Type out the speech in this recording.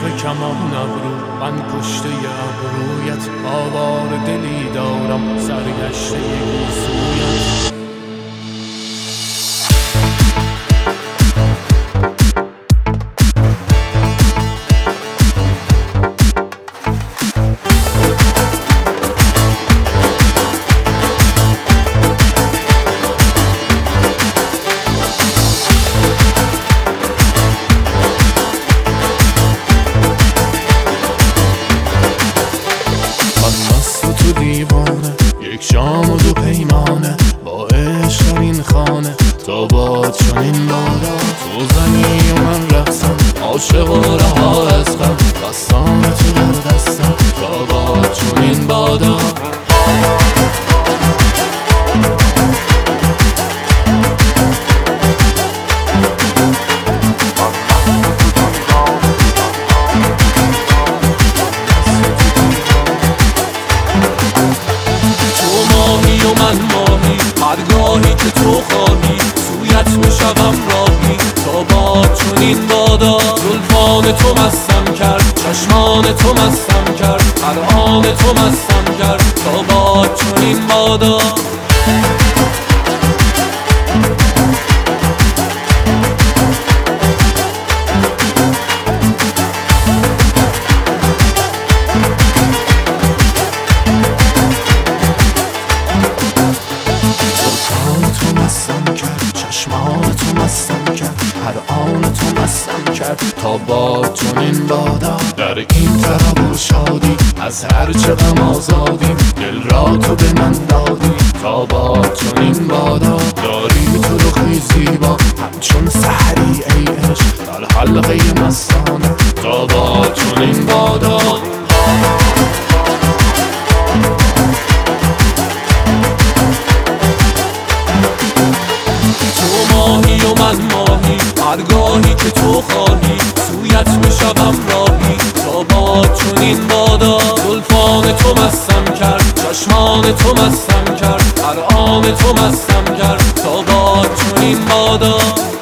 عشق کمان ابرو، من کشته ابرویت، آوار دلی دارم سرگشته گیسویت. دیوانه یک شام و دو پیمانه با عشق در این خانه تا باد چنین بادا. تو زنی و من رقصم عاشق و رها از غم، دستان تو در دستم تا باد چنین بادا. من ماهی هرگاهی که تو خواهی، سویت میشوم راهی تا باد چنین بادا. زلفان تو مستم کرد، چشمان تو مستم کرد، هر آن تو مستم کرد تا باد چنین بادا. چشمان تو مستم کرد، هر آن تو مستم کرد تا باد چنین بادا. در این طرب و شادی از هر چه غم آزادیم، دل را تو به من دادی تا باد چنین بادا. داری تو رخی زیبا همچون سحری ای عشق، در حلقه مستانه تا باد چنین بادا. ماهی و من ماهی هرگاهی که تو خواهی، سویت میشوم راهی تا باد چنین بادا. زلفان تو مستم کرد، چشمان تو مستم کرد، هر آن تو مستم کرد تا باد چنین بادا.